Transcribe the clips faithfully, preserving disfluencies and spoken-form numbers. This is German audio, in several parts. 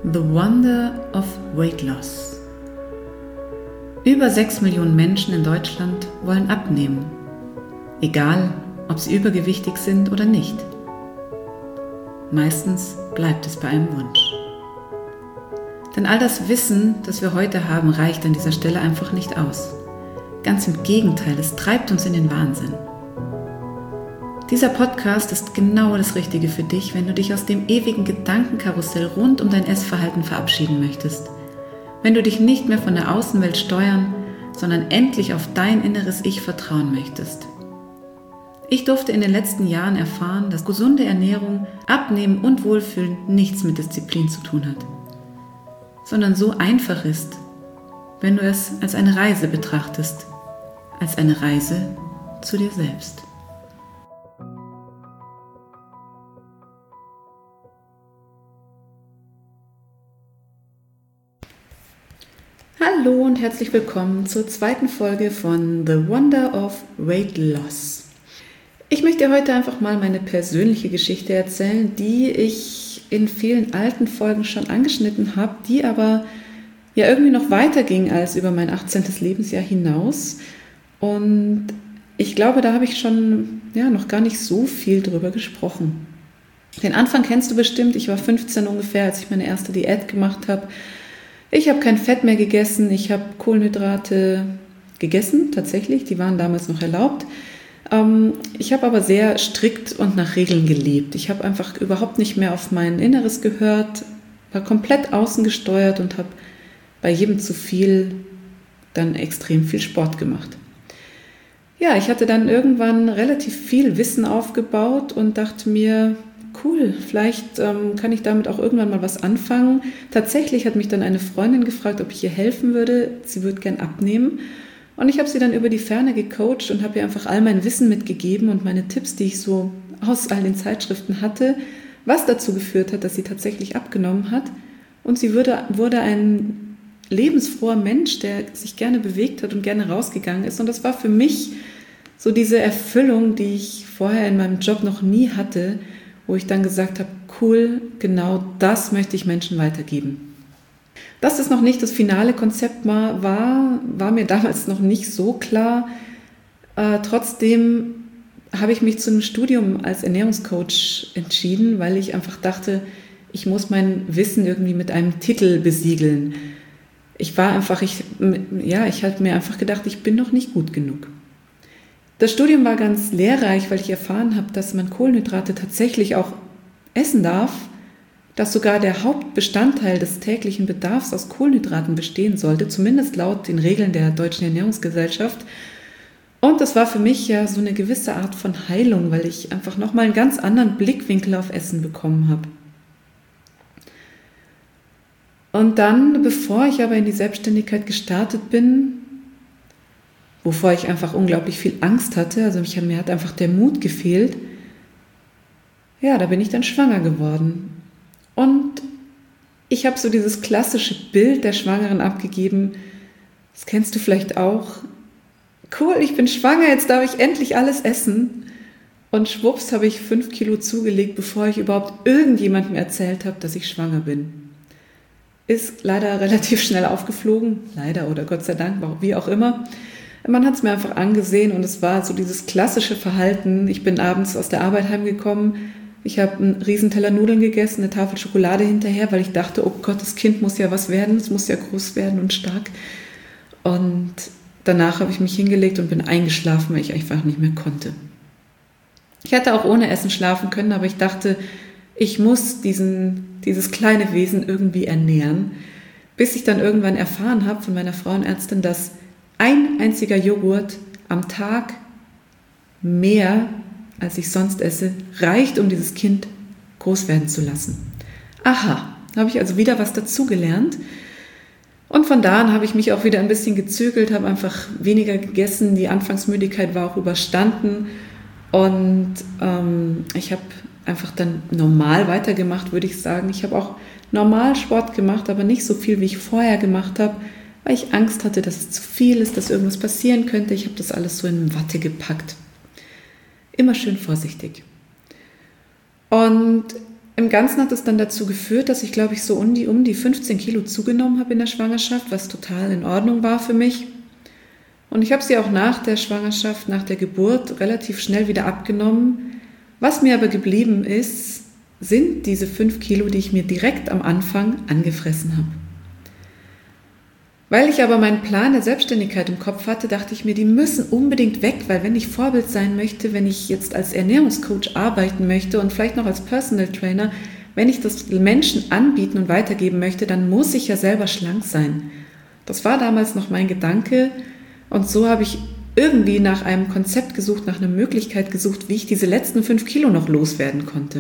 The Wonder of Weight Loss. Über sechs Millionen Menschen in Deutschland wollen abnehmen, egal ob sie übergewichtig sind oder nicht. Meistens bleibt es bei einem Wunsch. Denn all das Wissen, das wir heute haben, reicht an dieser Stelle einfach nicht aus. Ganz im Gegenteil, es treibt uns in den Wahnsinn. Dieser Podcast ist genau das Richtige für dich, wenn du dich aus dem ewigen Gedankenkarussell rund um dein Essverhalten verabschieden möchtest. Wenn du dich nicht mehr von der Außenwelt steuern, sondern endlich auf dein inneres Ich vertrauen möchtest. Ich durfte in den letzten Jahren erfahren, dass gesunde Ernährung, Abnehmen und Wohlfühlen nichts mit Disziplin zu tun hat, sondern so einfach ist, wenn du es als eine Reise betrachtest, als eine Reise zu dir selbst. Hallo und herzlich willkommen zur zweiten Folge von The Wonder of Weight Loss. Ich möchte dir heute einfach mal meine persönliche Geschichte erzählen, die ich in vielen alten Folgen schon angeschnitten habe, die aber ja irgendwie noch weiter ging als über mein achtzehntes Lebensjahr hinaus. Und ich glaube, da habe ich schon ja, noch gar nicht so viel drüber gesprochen. Den Anfang kennst du bestimmt. Ich war fünfzehn ungefähr, als ich meine erste Diät gemacht habe. Ich habe kein Fett mehr gegessen, ich habe Kohlenhydrate gegessen, tatsächlich, die waren damals noch erlaubt. Ich habe aber sehr strikt und nach Regeln gelebt. Ich habe einfach überhaupt nicht mehr auf mein Inneres gehört, war komplett außen gesteuert und habe bei jedem zu viel dann extrem viel Sport gemacht. Ja, ich hatte dann irgendwann relativ viel Wissen aufgebaut und dachte mir, cool, vielleicht ähm, kann ich damit auch irgendwann mal was anfangen. Tatsächlich hat mich dann eine Freundin gefragt, ob ich ihr helfen würde. Sie würde gern abnehmen. Und ich habe sie dann über die Ferne gecoacht und habe ihr einfach all mein Wissen mitgegeben und meine Tipps, die ich so aus all den Zeitschriften hatte, was dazu geführt hat, dass sie tatsächlich abgenommen hat. Und sie wurde, wurde ein lebensfroher Mensch, der sich gerne bewegt hat und gerne rausgegangen ist. Und das war für mich so diese Erfüllung, die ich vorher in meinem Job noch nie hatte, wo ich dann gesagt habe, cool, genau das möchte ich Menschen weitergeben. Dass das noch nicht das finale Konzept war, war, war mir damals noch nicht so klar. Äh, trotzdem habe ich mich zu einem Studium als Ernährungscoach entschieden, weil ich einfach dachte, ich muss mein Wissen irgendwie mit einem Titel besiegeln. Ich war einfach, ich, ja, ich hatte mir einfach gedacht, ich bin noch nicht gut genug. Das Studium war ganz lehrreich, weil ich erfahren habe, dass man Kohlenhydrate tatsächlich auch essen darf, dass sogar der Hauptbestandteil des täglichen Bedarfs aus Kohlenhydraten bestehen sollte, zumindest laut den Regeln der Deutschen Ernährungsgesellschaft. Und das war für mich ja so eine gewisse Art von Heilung, weil ich einfach nochmal einen ganz anderen Blickwinkel auf Essen bekommen habe. Und dann, bevor ich aber in die Selbstständigkeit gestartet bin, wovor ich einfach unglaublich viel Angst hatte, also mich, mir hat einfach der Mut gefehlt, ja, da bin ich dann schwanger geworden. Und ich habe so dieses klassische Bild der Schwangeren abgegeben, das kennst du vielleicht auch. Cool, ich bin schwanger, jetzt darf ich endlich alles essen. Und schwupps habe ich fünf Kilo zugelegt, bevor ich überhaupt irgendjemandem erzählt habe, dass ich schwanger bin. Ist leider relativ schnell aufgeflogen, leider oder Gott sei Dank, wie auch immer. Man hat es mir einfach angesehen und es war so dieses klassische Verhalten. Ich bin abends aus der Arbeit heimgekommen, ich habe einen riesen Teller Nudeln gegessen, eine Tafel Schokolade hinterher, weil ich dachte, oh Gott, das Kind muss ja was werden, es muss ja groß werden und stark. Und danach habe ich mich hingelegt und bin eingeschlafen, weil ich einfach nicht mehr konnte. Ich hätte auch ohne Essen schlafen können, aber ich dachte, ich muss diesen, dieses kleine Wesen irgendwie ernähren, bis ich dann irgendwann erfahren habe von meiner Frauenärztin, dass ein einziger Joghurt am Tag mehr, als ich sonst esse, reicht, um dieses Kind groß werden zu lassen. Aha, da habe ich also wieder was dazugelernt. Und von da an habe ich mich auch wieder ein bisschen gezügelt, habe einfach weniger gegessen. Die Anfangsmüdigkeit war auch überstanden. Und ähm, ich habe einfach dann normal weitergemacht, würde ich sagen. Ich habe auch normal Sport gemacht, aber nicht so viel, wie ich vorher gemacht habe, weil ich Angst hatte, dass es zu viel ist, dass irgendwas passieren könnte. Ich habe das alles so in Watte gepackt. Immer schön vorsichtig. Und Im Ganzen hat es dann dazu geführt, dass ich, glaube ich, so um die, um die fünfzehn Kilo zugenommen habe in der Schwangerschaft, was total in Ordnung war für mich. Und ich habe sie auch nach der Schwangerschaft, nach der Geburt relativ schnell wieder abgenommen. Was mir aber geblieben ist, sind diese fünf Kilo, die ich mir direkt am Anfang angefressen habe. Weil ich aber meinen Plan der Selbstständigkeit im Kopf hatte, dachte ich mir, die müssen unbedingt weg, weil wenn ich Vorbild sein möchte, wenn ich jetzt als Ernährungscoach arbeiten möchte und vielleicht noch als Personal Trainer, wenn ich das Menschen anbieten und weitergeben möchte, dann muss ich ja selber schlank sein. Das war damals noch mein Gedanke und so habe ich irgendwie nach einem Konzept gesucht, nach einer Möglichkeit gesucht, wie ich diese letzten fünf Kilo noch loswerden konnte.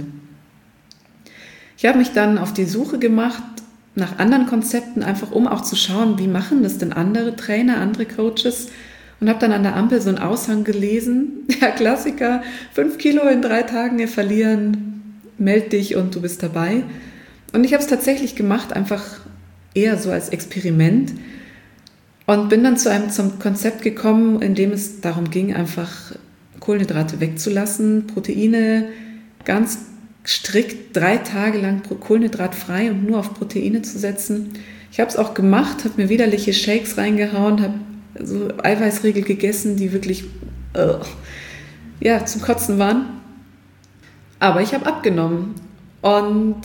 Ich habe mich dann auf die Suche gemacht nach anderen Konzepten, einfach um auch zu schauen, wie machen das denn andere Trainer, andere Coaches, und habe dann an der Ampel so einen Aushang gelesen, der Klassiker, fünf Kilo in drei Tagen verlieren, meld dich und du bist dabei. Und ich habe es tatsächlich gemacht, einfach eher so als Experiment und bin dann zu einem zum Konzept gekommen, in dem es darum ging, einfach Kohlenhydrate wegzulassen, Proteine ganz strikt drei Tage lang kohlenhydratfrei und nur auf Proteine zu setzen. Ich habe es auch gemacht, habe mir widerliche Shakes reingehauen, habe so Eiweißriegel gegessen, die wirklich uh, ja, zum Kotzen waren. Aber ich habe abgenommen. Und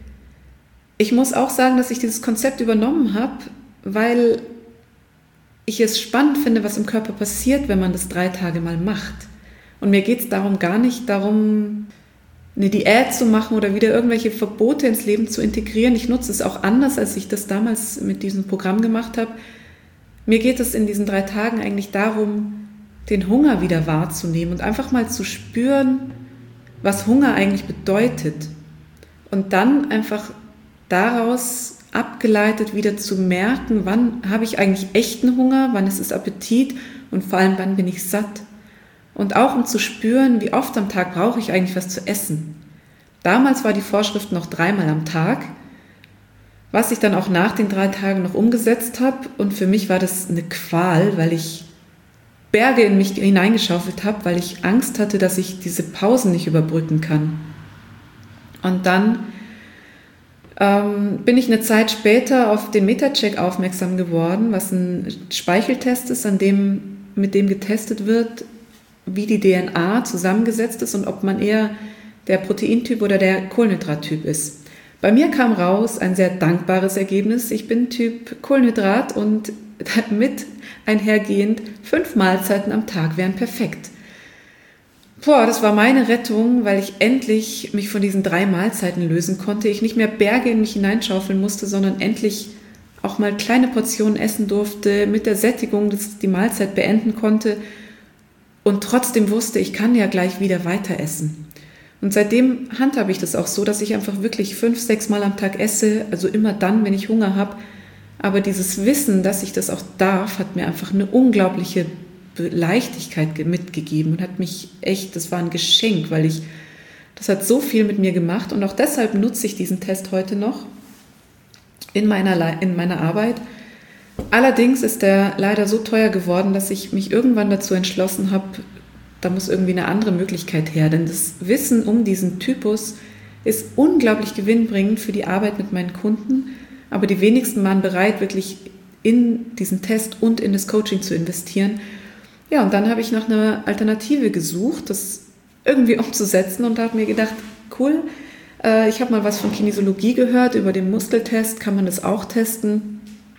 ich muss auch sagen, dass ich dieses Konzept übernommen habe, weil ich es spannend finde, was im Körper passiert, wenn man das drei Tage mal macht. Und mir geht es darum gar nicht darum, eine Diät zu machen oder wieder irgendwelche Verbote ins Leben zu integrieren. Ich nutze es auch anders, als ich das damals mit diesem Programm gemacht habe. Mir geht es in diesen drei Tagen eigentlich darum, den Hunger wieder wahrzunehmen und einfach mal zu spüren, was Hunger eigentlich bedeutet. Und dann einfach daraus abgeleitet wieder zu merken, wann habe ich eigentlich echten Hunger, wann ist es Appetit und vor allem, wann bin ich satt. Und auch um zu spüren, wie oft am Tag brauche ich eigentlich was zu essen. Damals war die Vorschrift noch dreimal am Tag, was ich dann auch nach den drei Tagen noch umgesetzt habe. Und für mich war das eine Qual, weil ich Berge in mich hineingeschaufelt habe, weil ich Angst hatte, dass ich diese Pausen nicht überbrücken kann. Und dann ähm, bin ich eine Zeit später auf den Metacheck aufmerksam geworden, was ein Speicheltest ist, an dem, mit dem getestet wird, wie die D N A zusammengesetzt ist und ob man eher der Proteintyp oder der Kohlenhydrattyp ist. Bei mir kam raus ein sehr dankbares Ergebnis. Ich bin Typ Kohlenhydrat und mit einhergehend fünf Mahlzeiten am Tag wären perfekt. Boah, das war meine Rettung, weil ich endlich mich von diesen drei Mahlzeiten lösen konnte. Ich nicht mehr Berge in mich hineinschaufeln musste, sondern endlich auch mal kleine Portionen essen durfte, mit der Sättigung das die Mahlzeit beenden konnte. Und trotzdem wusste, ich kann ja gleich wieder weiter essen. Und seitdem handhabe ich das auch so, dass ich einfach wirklich fünf, sechs Mal am Tag esse, also immer dann, wenn ich Hunger habe. Aber dieses Wissen, dass ich das auch darf, hat mir einfach eine unglaubliche Leichtigkeit mitgegeben und hat mich echt, das war ein Geschenk, weil ich, das hat so viel mit mir gemacht und auch deshalb nutze ich diesen Test heute noch in meiner, in meiner Arbeit. Allerdings ist der leider so teuer geworden, dass ich mich irgendwann dazu entschlossen habe, da muss irgendwie eine andere Möglichkeit her. Denn das Wissen um diesen Typus ist unglaublich gewinnbringend für die Arbeit mit meinen Kunden. Aber die wenigsten waren bereit, wirklich in diesen Test und in das Coaching zu investieren. Ja, und dann habe ich nach einer Alternative gesucht, das irgendwie umzusetzen und habe mir gedacht, cool, äh, ich habe mal was von Kinesiologie gehört, über den Muskeltest kann man das auch testen.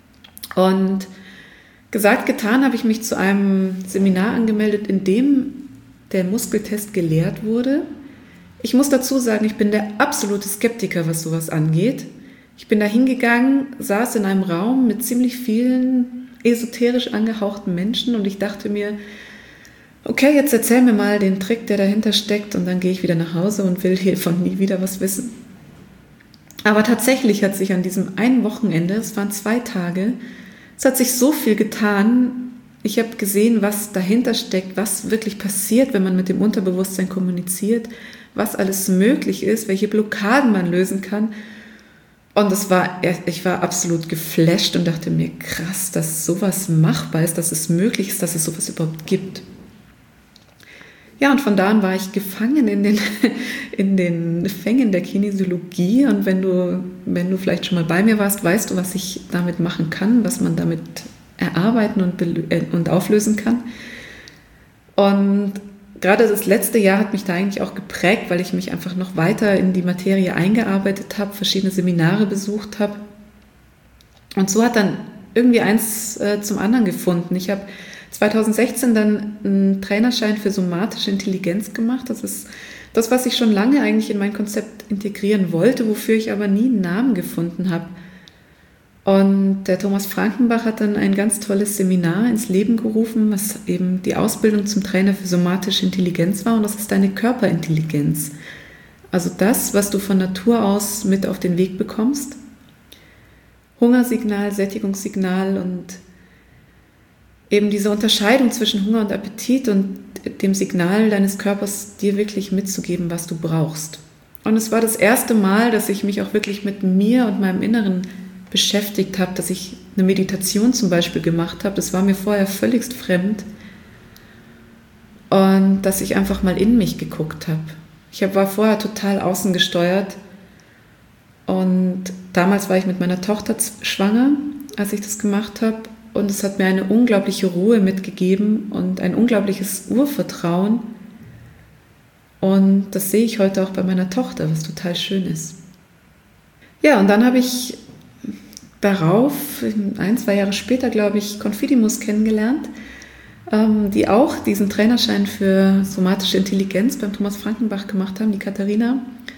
Und gesagt, getan, habe ich mich zu einem Seminar angemeldet, in dem der Muskeltest gelehrt wurde. Ich muss dazu sagen, ich bin der absolute Skeptiker, was sowas angeht. Ich bin da hingegangen, saß in einem Raum mit ziemlich vielen esoterisch angehauchten Menschen und ich dachte mir, okay, jetzt erzähl mir mal den Trick, der dahinter steckt und dann gehe ich wieder nach Hause und will hiervon nie wieder was wissen. Aber tatsächlich hat sich an diesem einen Wochenende, es waren zwei Tage, es hat sich so viel getan. Ich habe gesehen, was dahinter steckt, was wirklich passiert, wenn man mit dem Unterbewusstsein kommuniziert, was alles möglich ist, welche Blockaden man lösen kann. Und das war, ich war absolut geflasht und dachte mir, krass, dass sowas machbar ist, dass es möglich ist, dass es sowas überhaupt gibt. Ja, und von da an war ich gefangen in den, in den Fängen der Kinesiologie. Und wenn du, wenn du vielleicht schon mal bei mir warst, weißt du, was ich damit machen kann, was man damit erarbeiten und, und auflösen kann. Und gerade das letzte Jahr hat mich da eigentlich auch geprägt, weil ich mich einfach noch weiter in die Materie eingearbeitet habe, verschiedene Seminare besucht habe. Und so hat dann irgendwie eins äh, zum anderen gefunden. Ich habe zwanzig sechzehn dann einen Trainerschein für somatische Intelligenz gemacht. Das ist das, was ich schon lange eigentlich in mein Konzept integrieren wollte, wofür ich aber nie einen Namen gefunden habe. Und der Thomas Frankenbach hat dann ein ganz tolles Seminar ins Leben gerufen, was eben die Ausbildung zum Trainer für somatische Intelligenz war. Und das ist deine Körperintelligenz. Also das, was du von Natur aus mit auf den Weg bekommst. Hungersignal, Sättigungssignal und eben diese Unterscheidung zwischen Hunger und Appetit und dem Signal deines Körpers, dir wirklich mitzugeben, was du brauchst. Und es war das erste Mal, dass ich mich auch wirklich mit mir und meinem Inneren beschäftigt habe, dass ich eine Meditation zum Beispiel gemacht habe. Das war mir vorher völligst fremd. Und dass ich einfach mal in mich geguckt habe. Ich war vorher total außengesteuert. Und damals war ich mit meiner Tochter schwanger, als ich das gemacht habe. Und es hat mir eine unglaubliche Ruhe mitgegeben und ein unglaubliches Urvertrauen. Und das sehe ich heute auch bei meiner Tochter, was total schön ist. Ja, und dann habe ich darauf, ein, zwei Jahre später, glaube ich, Confidimus kennengelernt, die auch diesen Trainerschein für somatische Intelligenz beim Thomas Frankenbach gemacht haben, die Katharina.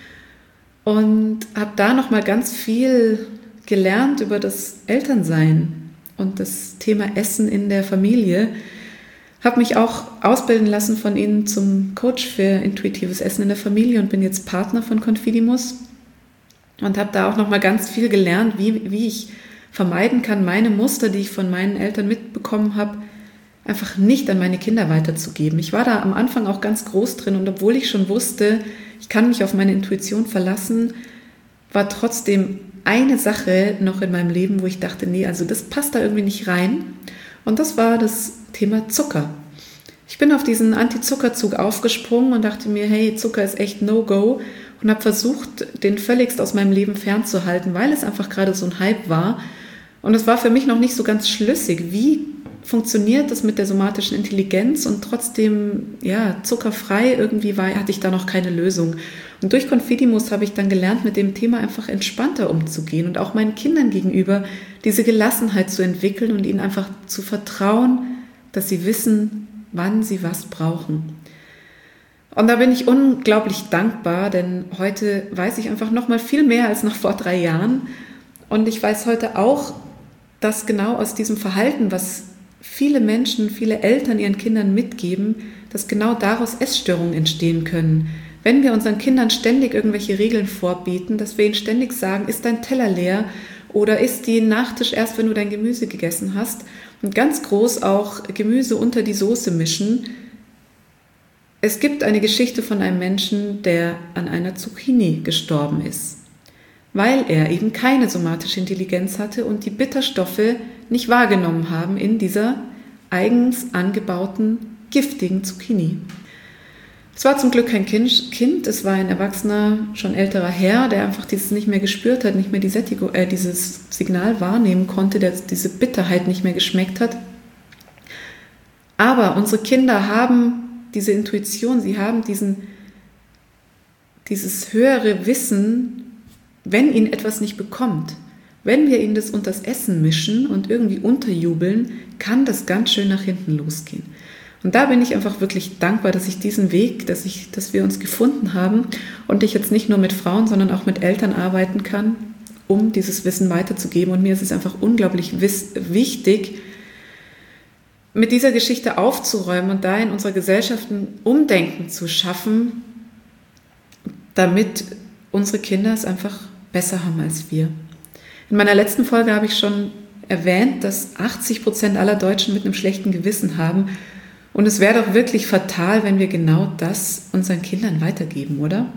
Und habe da nochmal ganz viel gelernt über das Elternsein und das Thema Essen in der Familie. Habe mich auch ausbilden lassen von ihnen zum Coach für intuitives Essen in der Familie und bin jetzt Partner von Confidimus. Und habe da auch nochmal ganz viel gelernt, wie, wie ich vermeiden kann, meine Muster, die ich von meinen Eltern mitbekommen habe, einfach nicht an meine Kinder weiterzugeben. Ich war da am Anfang auch ganz groß drin und obwohl ich schon wusste, ich kann mich auf meine Intuition verlassen, war trotzdem eine Sache noch in meinem Leben, wo ich dachte, nee, also das passt da irgendwie nicht rein. Und das war das Thema Zucker. Ich bin auf diesen Anti-Zucker-Zug aufgesprungen und dachte mir, hey, Zucker ist echt No-Go und habe versucht, den völligst aus meinem Leben fernzuhalten, weil es einfach gerade so ein Hype war. Und es war für mich noch nicht so ganz schlüssig, wie funktioniert das mit der somatischen Intelligenz und trotzdem ja, zuckerfrei irgendwie war, hatte ich da noch keine Lösung. Und durch Confidimus habe ich dann gelernt, mit dem Thema einfach entspannter umzugehen und auch meinen Kindern gegenüber diese Gelassenheit zu entwickeln und ihnen einfach zu vertrauen, dass sie wissen, wann sie was brauchen. Und da bin ich unglaublich dankbar, denn heute weiß ich einfach noch mal viel mehr als noch vor drei Jahren. Und ich weiß heute auch, dass genau aus diesem Verhalten, was viele Menschen, viele Eltern ihren Kindern mitgeben, dass genau daraus Essstörungen entstehen können. Wenn wir unseren Kindern ständig irgendwelche Regeln vorbieten, dass wir ihnen ständig sagen, ist dein Teller leer oder isst den Nachtisch erst, wenn du dein Gemüse gegessen hast und ganz groß auch Gemüse unter die Soße mischen. Es gibt eine Geschichte von einem Menschen, der an einer Zucchini gestorben ist, weil er eben keine somatische Intelligenz hatte und die Bitterstoffe nicht wahrgenommen haben in dieser eigens angebauten, giftigen Zucchini. Es war zum Glück kein Kind, es war ein erwachsener, schon älterer Herr, der einfach dieses nicht mehr gespürt hat, nicht mehr die Sättigung, äh, dieses Signal wahrnehmen konnte, der diese Bitterheit nicht mehr geschmeckt hat. Aber unsere Kinder haben diese Intuition, sie haben diesen, dieses höhere Wissen, wenn ihnen etwas nicht bekommt. Wenn wir ihnen das unter das Essen mischen und irgendwie unterjubeln, kann das ganz schön nach hinten losgehen. Und da bin ich einfach wirklich dankbar, dass ich diesen Weg, dass, ich, dass wir uns gefunden haben und ich jetzt nicht nur mit Frauen, sondern auch mit Eltern arbeiten kann, um dieses Wissen weiterzugeben. Und mir ist es einfach unglaublich wichtig, mit dieser Geschichte aufzuräumen und da in unserer Gesellschaft ein Umdenken zu schaffen, damit unsere Kinder es einfach besser haben als wir. In meiner letzten Folge habe ich schon erwähnt, dass achtzig Prozent aller Deutschen mit einem schlechten Gewissen haben. Und es wäre doch wirklich fatal, wenn wir genau das unseren Kindern weitergeben, oder?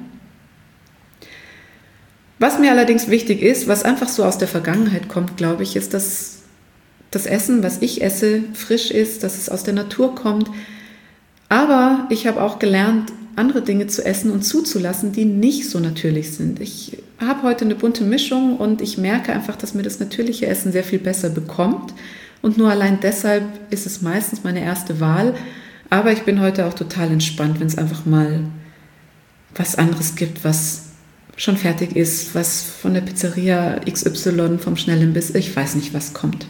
Was mir allerdings wichtig ist, was einfach so aus der Vergangenheit kommt, glaube ich, ist, dass das Essen, was ich esse, frisch ist, dass es aus der Natur kommt. Aber ich habe auch gelernt, andere Dinge zu essen und zuzulassen, die nicht so natürlich sind. Ich habe heute eine bunte Mischung und ich merke einfach, dass mir das natürliche Essen sehr viel besser bekommt. Und nur allein deshalb ist es meistens meine erste Wahl. Aber ich bin heute auch total entspannt, wenn es einfach mal was anderes gibt, was schon fertig ist, was von der Pizzeria X Y, vom Schnellimbiss, ich weiß nicht, was kommt.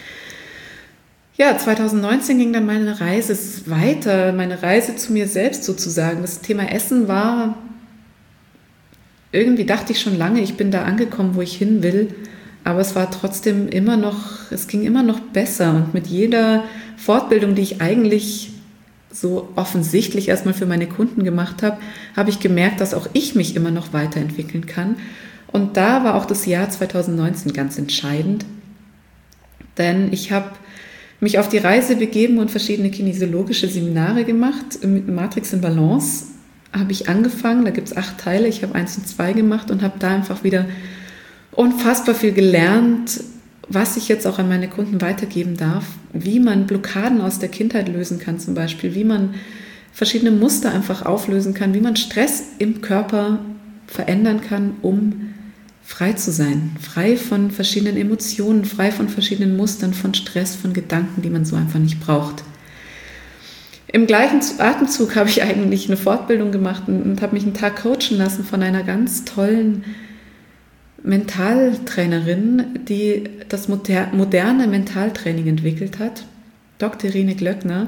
Ja, zwanzig neunzehn ging dann meine Reise weiter, meine Reise zu mir selbst sozusagen. Das Thema Essen war, irgendwie dachte ich schon lange, ich bin da angekommen, wo ich hin will, aber es war trotzdem immer noch, es ging immer noch besser und mit jeder Fortbildung, die ich eigentlich so offensichtlich erstmal für meine Kunden gemacht habe, habe ich gemerkt, dass auch ich mich immer noch weiterentwickeln kann. Und da war auch das Jahr zwanzig neunzehn ganz entscheidend, denn ich habe mich auf die Reise begeben und verschiedene kinesiologische Seminare gemacht. Mit Matrix in Balance habe ich angefangen, da gibt es acht Teile, ich habe eins und zwei gemacht und habe da einfach wieder unfassbar viel gelernt, was ich jetzt auch an meine Kunden weitergeben darf, wie man Blockaden aus der Kindheit lösen kann zum Beispiel, wie man verschiedene Muster einfach auflösen kann, wie man Stress im Körper verändern kann, um frei zu sein, frei von verschiedenen Emotionen, frei von verschiedenen Mustern, von Stress, von Gedanken, die man so einfach nicht braucht. Im gleichen Atemzug habe ich eigentlich eine Fortbildung gemacht und, und habe mich einen Tag coachen lassen von einer ganz tollen Mentaltrainerin, die das moder- moderne Mentaltraining entwickelt hat, Doktor Irene Glöckner.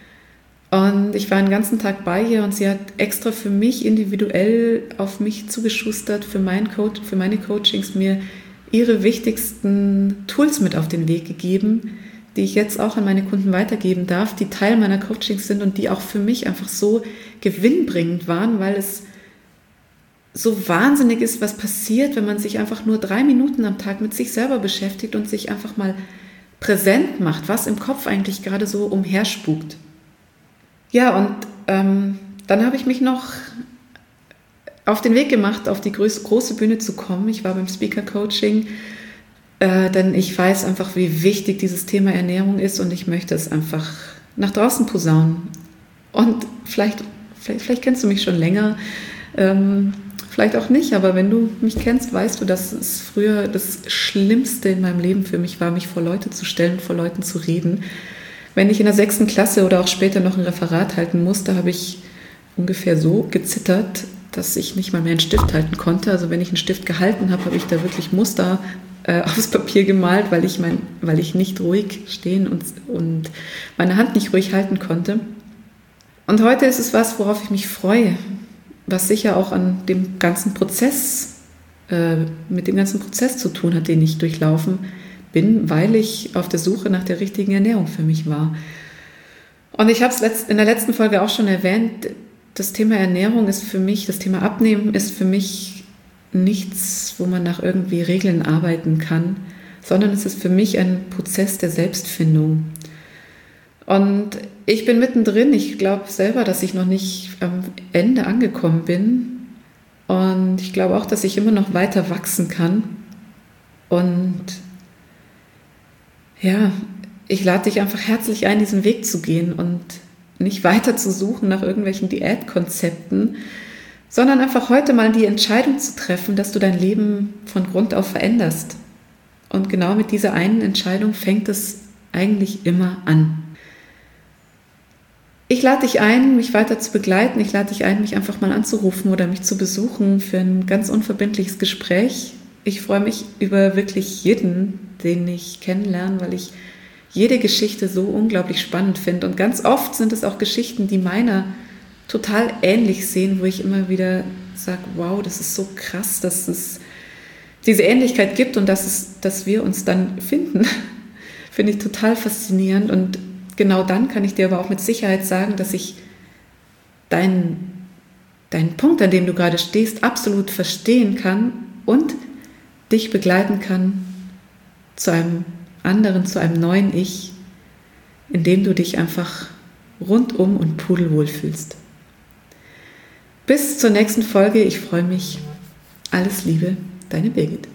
Und ich war den ganzen Tag bei ihr und sie hat extra für mich individuell auf mich zugeschustert, für, mein Coach, für meine Coachings mir ihre wichtigsten Tools mit auf den Weg gegeben, die ich jetzt auch an meine Kunden weitergeben darf, die Teil meiner Coachings sind und die auch für mich einfach so gewinnbringend waren, weil es so wahnsinnig ist, was passiert, wenn man sich einfach nur drei Minuten am Tag mit sich selber beschäftigt und sich einfach mal präsent macht, was im Kopf eigentlich gerade so umherspukt. Ja, und ähm, dann habe ich mich noch auf den Weg gemacht, auf die groß, große Bühne zu kommen. Ich war beim Speaker-Coaching, äh, denn ich weiß einfach, wie wichtig dieses Thema Ernährung ist und ich möchte es einfach nach draußen posaunen. Und vielleicht, vielleicht, vielleicht kennst du mich schon länger, ähm, vielleicht auch nicht, aber wenn du mich kennst, weißt du, dass es früher das Schlimmste in meinem Leben für mich war, mich vor Leute zu stellen, vor Leuten zu reden. Wenn ich in der sechsten Klasse oder auch später noch ein Referat halten musste, habe ich ungefähr so gezittert, dass ich nicht mal mehr einen Stift halten konnte. Also wenn ich einen Stift gehalten habe, habe ich da wirklich Muster äh, aufs Papier gemalt, weil ich, mein, weil ich nicht ruhig stehen und, und meine Hand nicht ruhig halten konnte. Und heute ist es was, worauf ich mich freue, was sicher auch an dem ganzen Prozess, äh, mit dem ganzen Prozess zu tun hat, den ich durchlaufen bin, weil ich auf der Suche nach der richtigen Ernährung für mich war. Und ich habe es in der letzten Folge auch schon erwähnt, das Thema Ernährung ist für mich, das Thema Abnehmen ist für mich nichts, wo man nach irgendwie Regeln arbeiten kann, sondern es ist für mich ein Prozess der Selbstfindung. Und ich bin mittendrin, ich glaube selber, dass ich noch nicht am Ende angekommen bin und ich glaube auch, dass ich immer noch weiter wachsen kann und ja, ich lade dich einfach herzlich ein, diesen Weg zu gehen und nicht weiter zu suchen nach irgendwelchen Diätkonzepten, sondern einfach heute mal die Entscheidung zu treffen, dass du dein Leben von Grund auf veränderst. Und genau mit dieser einen Entscheidung fängt es eigentlich immer an. Ich lade dich ein, mich weiter zu begleiten. Ich lade dich ein, mich einfach mal anzurufen oder mich zu besuchen für ein ganz unverbindliches Gespräch. Ich freue mich über wirklich jeden, den ich kennenlerne, weil ich jede Geschichte so unglaublich spannend finde. Und ganz oft sind es auch Geschichten, die meiner total ähnlich sehen, wo ich immer wieder sage, wow, das ist so krass, dass es diese Ähnlichkeit gibt und dass, es, dass wir uns dann finden. Finde ich total faszinierend. Und genau dann kann ich dir aber auch mit Sicherheit sagen, dass ich deinen, deinen Punkt, an dem du gerade stehst, absolut verstehen kann und dich begleiten kann zu einem anderen, zu einem neuen Ich, in dem du dich einfach rundum und pudelwohl fühlst. Bis zur nächsten Folge. Ich freue mich. Alles Liebe, deine Birgit.